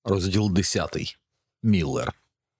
Розділ 10. Міллер.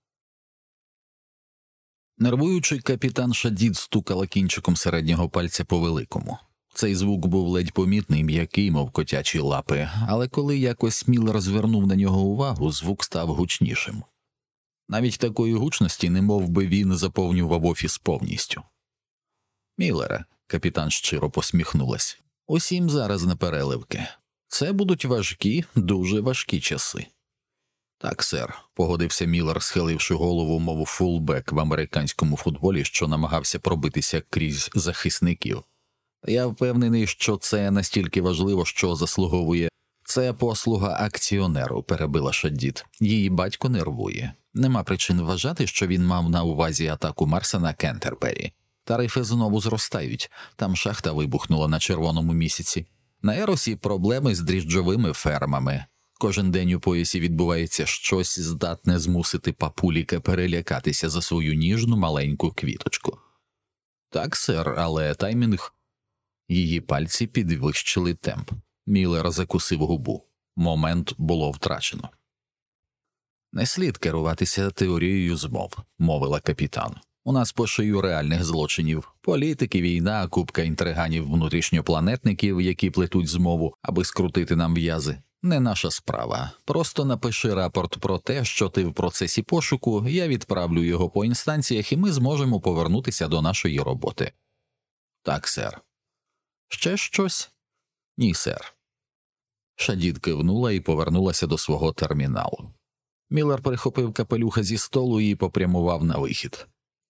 Нервуючий капітан Шадід стукала кінчиком середнього пальця по великому. Цей звук був ледь помітний, м'який, мов котячі лапи, але коли якось Міллер звернув на нього увагу, звук став гучнішим. Навіть такої гучності, немов би він заповнював офіс повністю. «Міллере», – капітан щиро посміхнулась, – «усім зараз на переливки. Це будуть важкі, дуже важкі часи». «Так, сер», – погодився Міллер, схиливши голову, мов фулбек в американському футболі, що намагався пробитися крізь захисників. «Я впевнений, що це настільки важливо, що заслуговує...» «Це послуга акціонеру», – перебила Шадід. «Її батько нервує. Нема причин вважати, що він мав на увазі атаку Марса на Кентербері. Тарифи знову зростають. Там шахта вибухнула на червоному місяці. На Еросі проблеми з дріжджовими фермами. Кожен день у поясі відбувається щось, здатне змусити папуліка перелякатися за свою ніжну маленьку квіточку». «Так, сер, але таймінг...» Її пальці підвищили темп. Міллер закусив губу. Момент було втрачено. «Не слід керуватися теорією змов», – мовила капітан. «У нас по шию реальних злочинів. Політики, війна, купка інтриганів внутрішньопланетників, які плетуть змову, аби скрутити нам в'язи. Не наша справа. Просто напиши рапорт про те, що ти в процесі пошуку, я відправлю його по інстанціях, і ми зможемо повернутися до нашої роботи». «Так, сер». «Ще щось?» «Ні, сер». Шадід кивнула і повернулася до свого терміналу. Міллер прихопив капелюха зі столу і попрямував на вихід.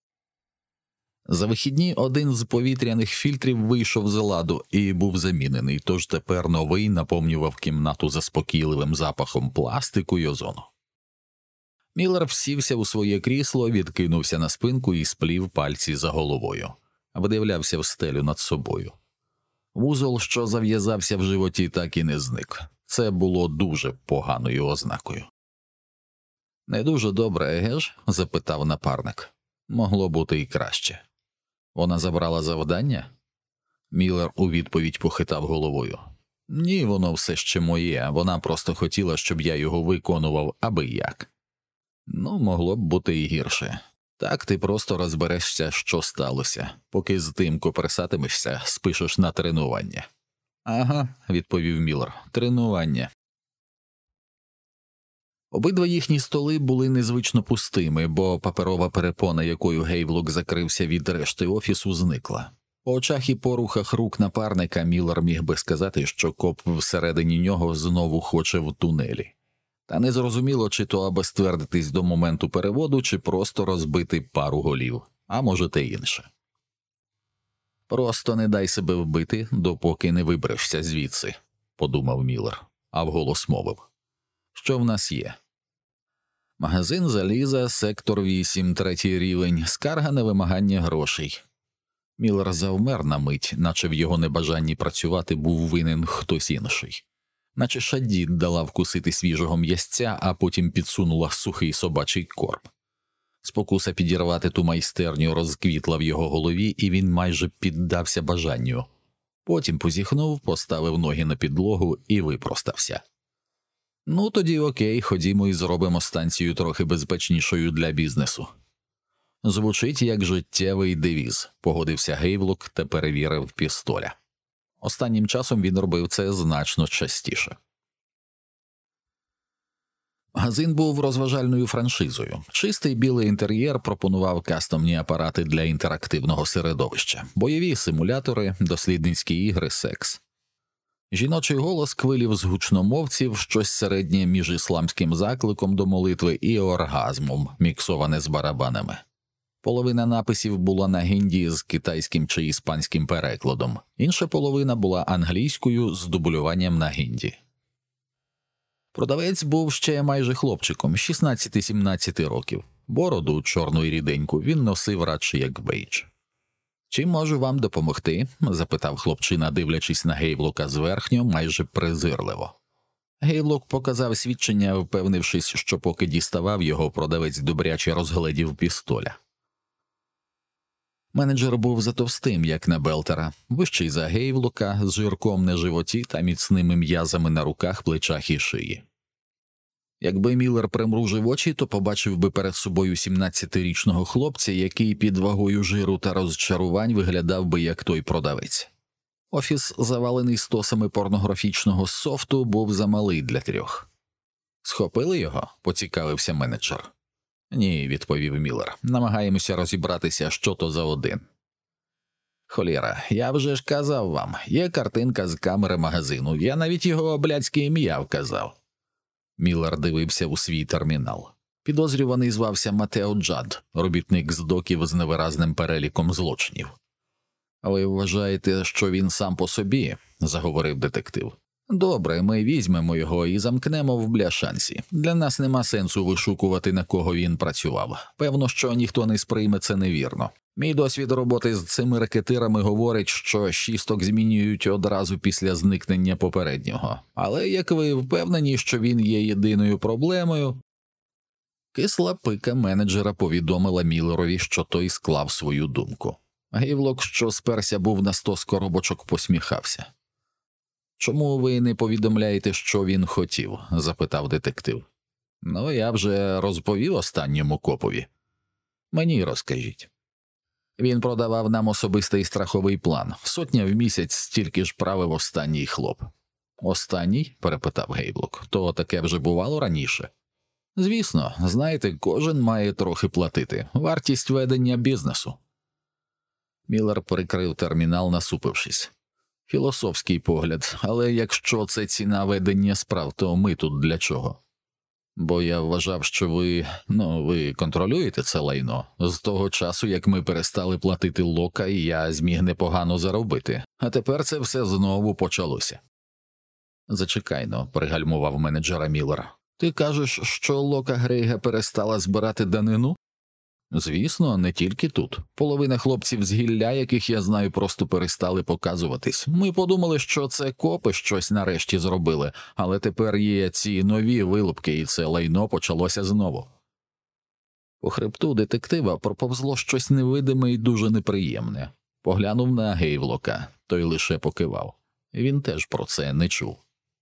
За вихідні один з повітряних фільтрів вийшов з ладу і був замінений, тож тепер новий наповнював кімнату заспокійливим запахом пластику й озону. Міллер всівся у своє крісло, відкинувся на спинку і сплів пальці за головою. Видивлявся в стелю над собою. Вузол, що зав'язався в животі, так і не зник. Це було дуже поганою ознакою. «Не дуже добре, еге ж?» – запитав напарник. «Могло бути і краще». «Вона забрала завдання?» Міллер у відповідь похитав головою. «Ні, воно все ще моє, вона просто хотіла, щоб я його виконував аби як». «Ну, могло б бути і гірше. Так ти просто розберешся, що сталося. Поки з тим коперсатимешся, спишеш на тренування». «Ага», – відповів Міллер, – «тренування». Обидва їхні столи були незвично пустими, бо паперова перепона, якою Гейвлок закрився від решти офісу, зникла. По очах і порухах рук напарника Міллер міг би сказати, що коп всередині нього знову хоче в тунелі. Та не зрозуміло, чи то аби ствердитись до моменту переводу, чи просто розбити пару голів, а може те інше. «Просто не дай себе вбити, допоки не виберешся звідси», – подумав Міллер, а вголос мовив. «Що в нас є?» «Магазин заліза, сектор 8, третій рівень, скарга на вимагання грошей». Міллер завмер на мить, наче в його небажанні працювати був винен хтось інший. Наче Шадід дала вкусити свіжого м'ясця, а потім підсунула сухий собачий корм. Спокуса підірвати ту майстерню розквітла в його голові, і він майже піддався бажанню. Потім позіхнув, поставив ноги на підлогу і випростався. «Ну, тоді окей, ходімо і зробимо станцію трохи безпечнішою для бізнесу». «Звучить як життєвий девіз», – погодився Гейвлок та перевірив пістоля. Останнім часом він робив це значно частіше. Магазин був розважальною франшизою. Чистий білий інтер'єр пропонував кастомні апарати для інтерактивного середовища, бойові симулятори, дослідницькі ігри, секс. Жіночий голос квилів з гучномовців, щось середнє між ісламським закликом до молитви і оргазмом, міксоване з барабанами. Половина написів була на гінді з китайським чи іспанським перекладом, інша половина була англійською з дублюванням на гінді. Продавець був ще майже хлопчиком, 16-17 років. Бороду, чорну і ріденьку, він носив радше як бейдж. «Чим можу вам допомогти?» – запитав хлопчина, дивлячись на Гейвлока зверхньо, майже презирливо. Гейвлок показав свідчення, впевнившись, що поки діставав його, продавець добряче розгледів пістоля. Менеджер був затовстим, як на Белтера, вищий за Гейвлока, з жирком на животі та міцними м'язами на руках, плечах і шиї. Якби Міллер примружив очі, то побачив би перед собою 17-річного хлопця, який під вагою жиру та розчарувань виглядав би як той продавець. Офіс, завалений стосами порнографічного софту, був замалий для 3. «Схопили його?» – поцікавився менеджер. «Ні», – відповів Міллер, – «намагаємося розібратися, що то за один». «Холєра, я вже ж казав вам, є картинка з камери магазину, я навіть його блядське ім'я вказав». Міллер дивився у свій термінал. Підозрюваний звався Матео Джад, робітник з доків з невиразним переліком злочинів. «Ви вважаєте, що він сам по собі?» – заговорив детектив. «Добре, ми візьмемо його і замкнемо в бляшанці. Для нас нема сенсу вишукувати, на кого він працював. Певно, що ніхто не сприйме це невірно. Мій досвід роботи з цими рекетирами говорить, що шісток змінюють одразу після зникнення попереднього. Але як ви впевнені, що він є єдиною проблемою?» Кисла пика менеджера повідомила Міллерові, що той склав свою думку. Гейвлок, що сперся був на 100 коробочок, посміхався. «Чому ви не повідомляєте, що він хотів?» – запитав детектив. «Ну, я вже розповів останньому копові». «Мені розкажіть». «Він продавав нам особистий страховий план. 100 в місяць, стільки ж правив останній хлоп». «Останній?» – перепитав Гейвлок. «То таке вже бувало раніше?» «Звісно, знаєте, кожен має трохи платити. Вартість ведення бізнесу». Міллер прикрив термінал, насупившись. «Філософський погляд, але якщо це ціна ведення справ, то ми тут для чого? Бо я вважав, що ви контролюєте це лайно. З того часу, як ми перестали платити Лока, я зміг непогано заробити, а тепер це все знову почалося». «Зачекайно», – пригальмував менеджера Міллер. «Ти кажеш, що Лока Грейга перестала збирати данину?» «Звісно, не тільки тут. Половина хлопців з гілля, яких я знаю, просто перестали показуватись. Ми подумали, що це копи щось нарешті зробили, але тепер є ці нові вилупки, і це лайно почалося знову». По хребту детектива проповзло щось невидиме і дуже неприємне. Поглянув на Гейвлока, той лише покивав. Він теж про це не чув.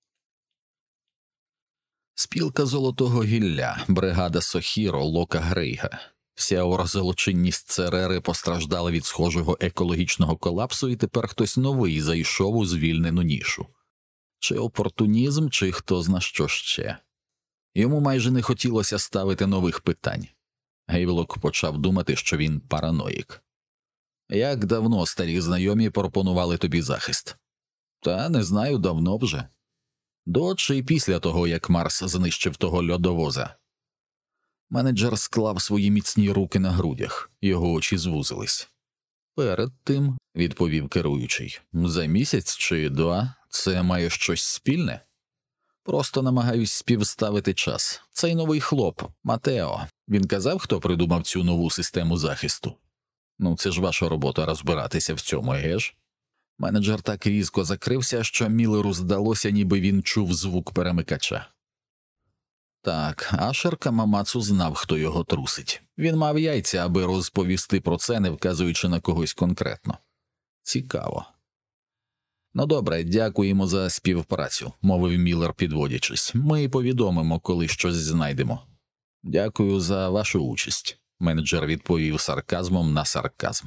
Спілка Золотого гілля, бригада Сохіро, Лока Грейга. Вся орзолочинність ЦРР постраждала від схожого екологічного колапсу, і тепер хтось новий зайшов у звільнену нішу. Чи опортунізм, чи хто зна що ще. Йому майже не хотілося ставити нових питань. Гейвлок почав думати, що він параноїк. «Як давно старі знайомі пропонували тобі захист?» «Та не знаю, давно вже». «До чи після того, як Марс знищив того льодовоза?» Менеджер склав свої міцні руки на грудях, його очі звузились. «Перед тим», – відповів керуючий, – «за місяць чи 2 це має щось спільне?» «Просто намагаюсь співставити час. Цей новий хлоп, Матео, він казав, хто придумав цю нову систему захисту?» «Ну, це ж ваша робота розбиратися в цьому, еге? Менеджер так різко закрився, що Міллеру здалося, ніби він чув звук перемикача. Так, Ашер Камамацу знав, хто його трусить. Він мав яйця, аби розповісти про це, не вказуючи на когось конкретно. Цікаво. «Ну добре, дякуємо за співпрацю», – мовив Міллер, підводячись. «Ми повідомимо, коли щось знайдемо». «Дякую за вашу участь», – менеджер відповів сарказмом на сарказм.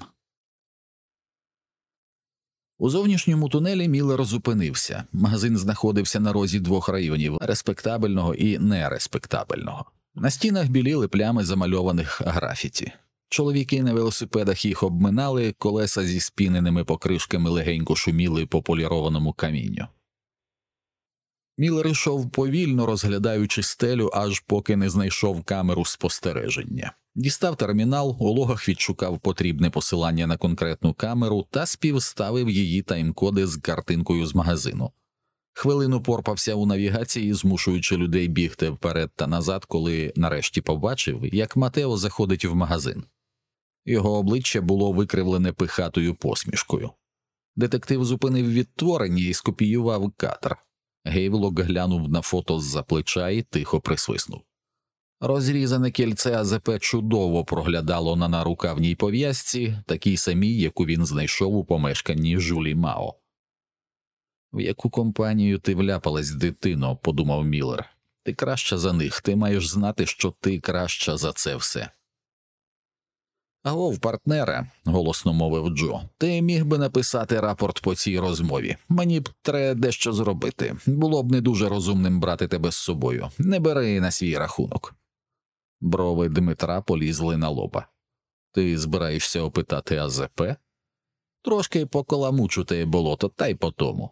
У зовнішньому тунелі Міллер зупинився. Магазин знаходився на розі 2 районів – респектабельного і нереспектабельного. На стінах біліли плями замальованих графіті. Чоловіки на велосипедах їх обминали, колеса зі спіненими покришками легенько шуміли по полірованому камінню. Міллер йшов повільно, розглядаючи стелю, аж поки не знайшов камеру спостереження. Дістав термінал, у логах відшукав потрібне посилання на конкретну камеру та співставив її таймкоди з картинкою з магазину. Хвилину порпався у навігації, змушуючи людей бігти вперед та назад, коли нарешті побачив, як Матео заходить в магазин. Його обличчя було викривлене пихатою посмішкою. Детектив зупинив відтворення і скопіював кадр. Гейвлок глянув на фото з-за плеча і тихо присвиснув. Розрізане кільце АЗП чудово проглядало на нарукавній пов'язці, такій самій, яку він знайшов у помешканні Жюлі Мао. «В яку компанію ти вляпалась, дитино?» – подумав Міллер. Ти краща за них, ти маєш знати, що ти краща за це все. «Агов, партнере», – голосно мовив Джо, – «ти міг би написати рапорт по цій розмові. Мені б треба дещо зробити. Було б не дуже розумним брати тебе з собою. Не бери на свій рахунок». Брови Дмитра полізли на лоба. «Ти збираєшся опитати АЗП?» «Трошки покаламучу те болото, та й по тому».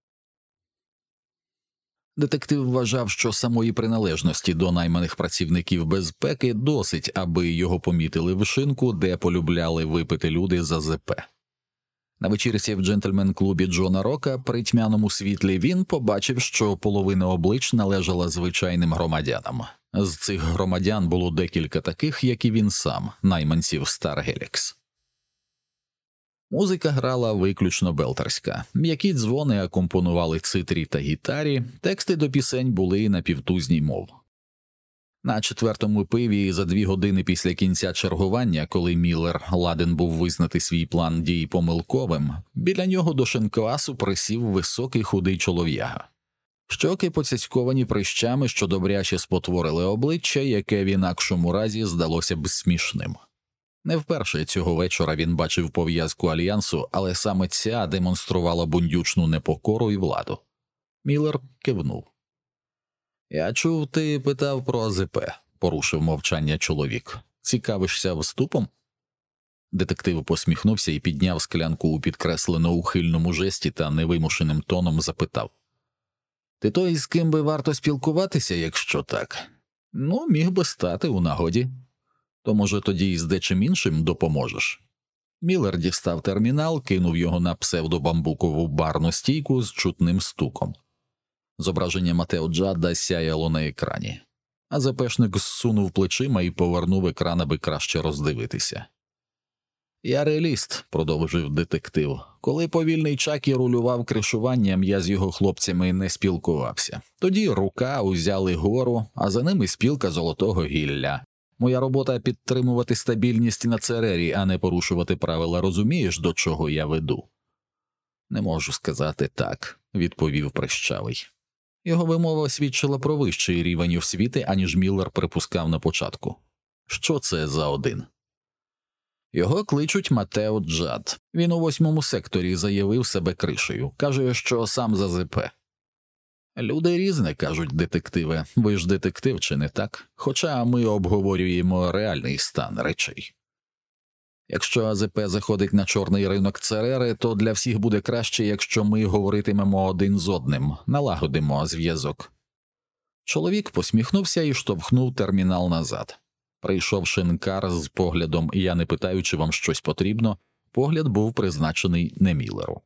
Детектив вважав, що самої приналежності до найманих працівників безпеки досить, аби його помітили в шинку, де полюбляли випити люди з АЗП. На вечірці в джентльмен-клубі Джона Рока при тьмяному світлі він побачив, що половина облич належала звичайним громадянам. З цих громадян було декілька таких, як і він сам, найманців Старгелікс. Музика грала виключно белтерська. М'які дзвони акомпонували цитрі та гітарі, тексти до пісень були на півтузній мов. На 4-му пиві за 2 години після кінця чергування, коли Міллер ладен був визнати свій план дій помилковим, біля нього до шинквасу присів високий худий чолов'яга. Щоки поцяцьковані прищами, що добряче спотворили обличчя, яке в інакшому разі здалося б смішним. Не вперше цього вечора він бачив пов'язку Альянсу, але саме ця демонструвала бундючну непокору і владу. Міллер кивнув. «Я чув, ти питав про АЗП», – порушив мовчання чоловік. «Цікавишся вступом?» Детектив посміхнувся і підняв склянку у підкреслено ухильному жесті та невимушеним тоном запитав. «Ти той, з ким би варто спілкуватися, якщо так? Ну, міг би стати у нагоді. То, може, тоді і з дечим іншим допоможеш?» Міллер дістав термінал, кинув його на псевдобамбукову барну стійку з чутним стуком. Зображення Матео Джадда сяяло на екрані. АЗПшник зсунув плечима і повернув екран, аби краще роздивитися. «Я реаліст», – продовжив детектив. «Коли повільний Чакі рулював кришуванням, я з його хлопцями не спілкувався. Тоді Рука узяли гору, а за ними спілка Золотого гілля. Моя робота – підтримувати стабільність на Церері, а не порушувати правила. Розумієш, до чого я веду?» «Не можу сказати так», – відповів Прищавий. Його вимова свідчила про вищий рівень освіти, аніж Міллер припускав на початку. «Що це за один?» «Його кличуть Матео Джад. Він у 8-му секторі заявив себе кришею. Каже, що сам з АЗП». «Люди різне, – кажуть детективи. Ви ж детектив, чи не так? Хоча ми обговорюємо реальний стан речей. Якщо АЗП заходить на чорний ринок Церери, то для всіх буде краще, якщо ми говоритимемо один з одним, налагодимо зв'язок». Чоловік посміхнувся і штовхнув термінал назад. Прийшов шинкар з поглядом «Я не питаю, чи вам щось потрібно». Погляд був призначений не Міллеру.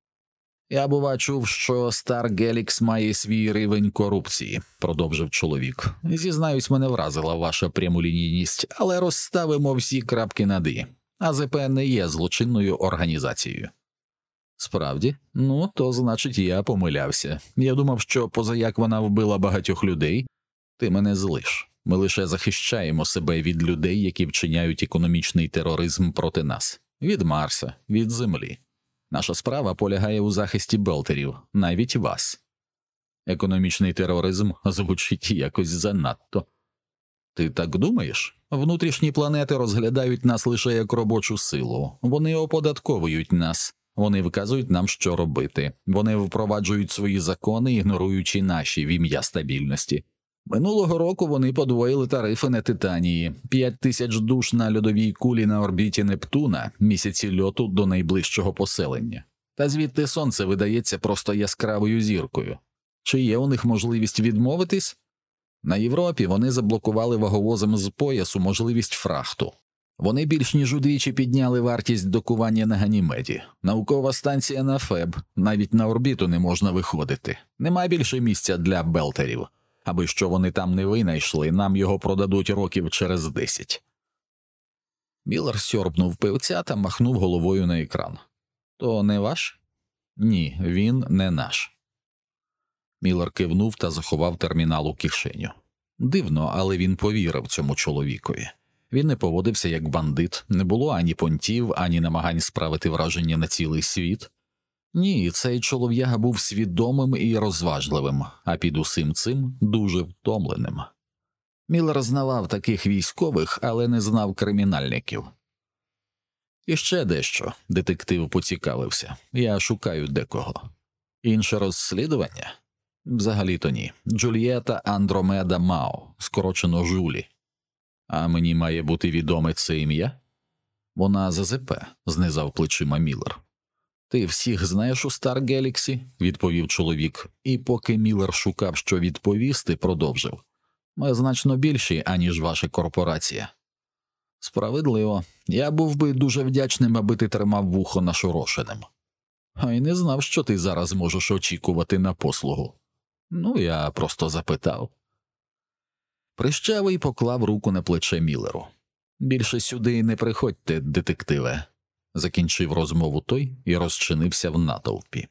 «Я, бува, чув, що Старгелікс має свій рівень корупції», – продовжив чоловік. «Зізнаюсь, мене вразила ваша прямолінійність, але розставимо всі крапки над «і». АЗП не є злочинною організацією». «Справді? Ну, то значить я помилявся. Я думав, що позаяк вона вбила багатьох людей. Ти мене злиш. Ми лише захищаємо себе від людей, які вчиняють економічний тероризм проти нас. Від Марса, від Землі. Наша справа полягає у захисті белтерів, навіть вас. Економічний тероризм звучить якось занадто. Ти так думаєш? Внутрішні планети розглядають нас лише як робочу силу. Вони оподатковують нас. Вони вказують нам, що робити. Вони впроваджують свої закони, ігноруючи наші в ім'я стабільності. Минулого року вони подвоїли тарифи на Титанії. 5000 душ на льодовій кулі на орбіті Нептуна, місяці льоту до найближчого поселення. Та звідти сонце видається просто яскравою зіркою. Чи є у них можливість відмовитись? На Європі вони заблокували ваговозом з поясу можливість фрахту. Вони більш ніж удвічі підняли вартість докування на Ганімеді. Наукова станція на Феб, навіть на орбіту не можна виходити. Нема більше місця для белтерів. Аби що вони там не винайшли, нам його продадуть років через 10. Міллер сьорбнув пивця та махнув головою на екран. «То не ваш?» «Ні, він не наш». Міллер кивнув та заховав термінал у кишеню. Дивно, але він повірив цьому чоловікові. Він не поводився як бандит, не було ані понтів, ані намагань справити враження на цілий світ. Ні, цей чолов'яга був свідомим і розважливим, а під усім цим дуже втомленим. Міллер знавав таких військових, але не знав кримінальників. І ще дещо, детектив поцікавився. Я шукаю декого. Інше розслідування? Взагалі-то ні. Джульєта Андромеда Мао, скорочено Жулі. А мені має бути відоме це ім'я? Вона ЗЗП, знизав плечима Міллер. Ти всіх знаєш у Стар Геліксі? Відповів чоловік, і поки Міллер шукав, що відповісти, продовжив. Ми значно більші, аніж ваша корпорація. Справедливо. Я був би дуже вдячним, аби ти тримав вухо нашорошеним. А й не знав, що ти зараз можеш очікувати на послугу. Ну, я просто запитав. Прищавий поклав руку на плече Міллеру. Більше сюди не приходьте, детективе. Закінчив розмову той і розчинився в натовпі.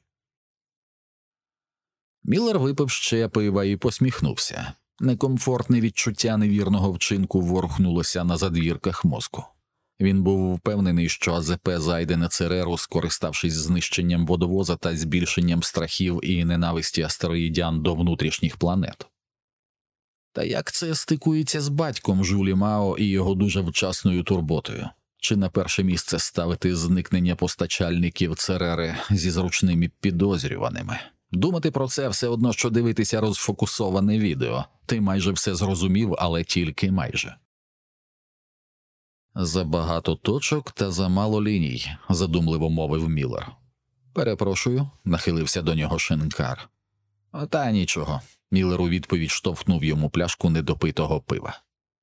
Міллер випив ще пива і посміхнувся. Некомфортне відчуття невірного вчинку ворухнулося на задвірках мозку. Він був впевнений, що АЗП зайде на Цереру, скориставшись знищенням водовоза та збільшенням страхів і ненависті астероїдян до внутрішніх планет. Та як це стикується з батьком Жулі Мао і його дуже вчасною турботою? Чи на перше місце ставити зникнення постачальників Церери зі зручними підозрюваними? Думати про це все одно, що дивитися розфокусоване відео. Ти майже все зрозумів, але тільки майже. «Забагато точок та замало ліній», – задумливо мовив Міллер. «Перепрошую», – нахилився до нього Шинкар. «Та нічого», – Міллер у відповідь штовхнув йому пляшку недопитого пива.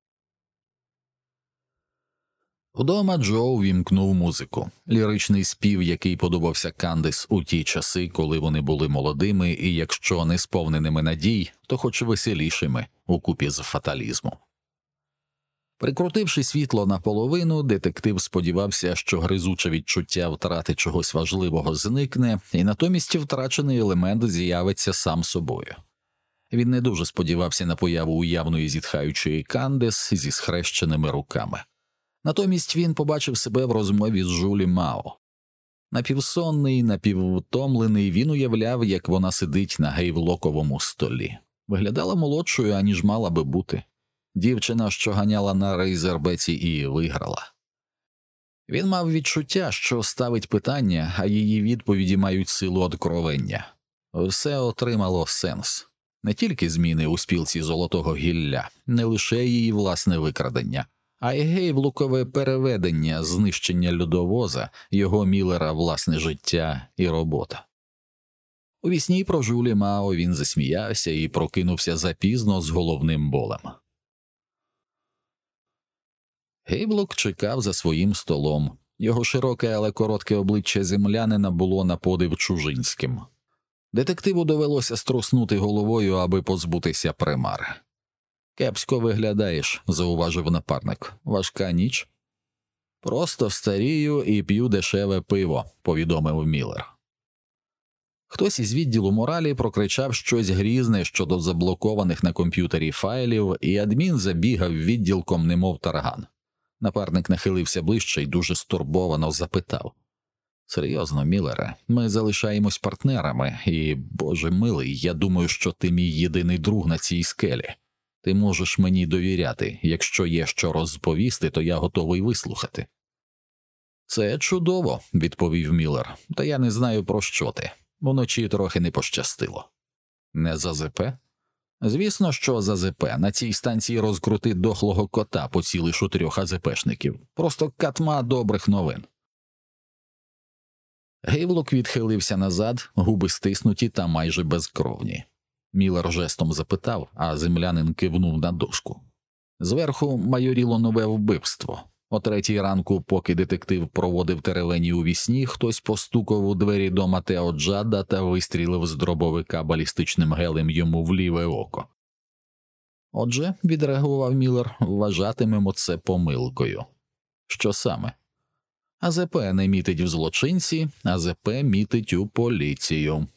Вдома Джо увімкнув музику. Ліричний спів, який подобався Кандис у ті часи, коли вони були молодими і, якщо не сповненими надій, то хоч веселішими укупі з фаталізму. Прикрутивши світло наполовину, детектив сподівався, що гризуче відчуття втрати чогось важливого зникне, і натомість втрачений елемент з'явиться сам собою. Він не дуже сподівався на появу уявної зітхаючої Кандис зі схрещеними руками. Натомість він побачив себе в розмові з Жулі Мао. Напівсонний, напіввтомлений, він уявляв, як вона сидить на гейвлоковому столі. Виглядала молодшою, аніж мала би бути. Дівчина, що ганяла на рейзербеці і виграла. Він мав відчуття, що ставить питання, а її відповіді мають силу одкровення. Все отримало сенс. Не тільки зміни у спілці Золотого Гілля, не лише її власне викрадення, а й гейвлокове переведення, знищення льодовоза, його Міллера власне життя і робота. У вісні про Жулі Мао він засміявся і прокинувся запізно з головним болем. Гейвлок чекав за своїм столом. Його широке, але коротке обличчя землянина було на подив чужинським. Детективу довелося струснути головою, аби позбутися примари. «Кепсько виглядаєш», – зауважив напарник. «Важка ніч?» «Просто старію і п'ю дешеве пиво», – повідомив Міллер. Хтось із відділу моралі прокричав щось грізне щодо заблокованих на комп'ютері файлів, і адмін забігав відділком немов тарган. Напарник нахилився ближче і дуже стурбовано запитав. «Серйозно, Міллере, ми залишаємось партнерами, і, боже милий, я думаю, що ти мій єдиний друг на цій скелі. Ти можеш мені довіряти, якщо є що розповісти, то я готовий вислухати». «Це чудово», – відповів Міллер, – «та я не знаю, про що ти. Вночі трохи не пощастило». «Не за ЗП?» «Звісно, що за ЗП. На цій станції розкрути дохлого кота, поцілиш у 3 АЗПшників. Просто катма добрих новин». Гейвлок відхилився назад, губи стиснуті та майже безкровні. Міллер жестом запитав, а землянин кивнув на дошку. Зверху майоріло нове вбивство. О 3 ранку, поки детектив проводив теревені у вісні, хтось постукав у двері до Матео Джадда та вистрілив з дробовика балістичним гелем йому в ліве око. «Отже», – відреагував Міллер, – «вважатимемо це помилкою». «Що саме?» «АЗП не мітить в злочинці, АЗП мітить у поліцію».